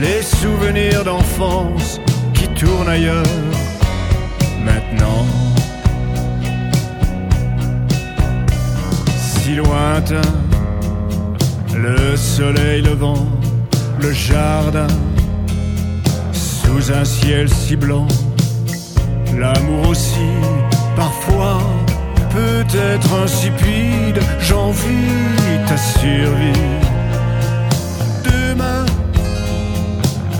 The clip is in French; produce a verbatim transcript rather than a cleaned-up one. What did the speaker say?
les souvenirs d'enfance qui tournent ailleurs maintenant. Si lointain, le soleil levant, le jardin, sous un ciel si blanc, l'amour aussi, parfois, peut être insipide, j'envie ta survie.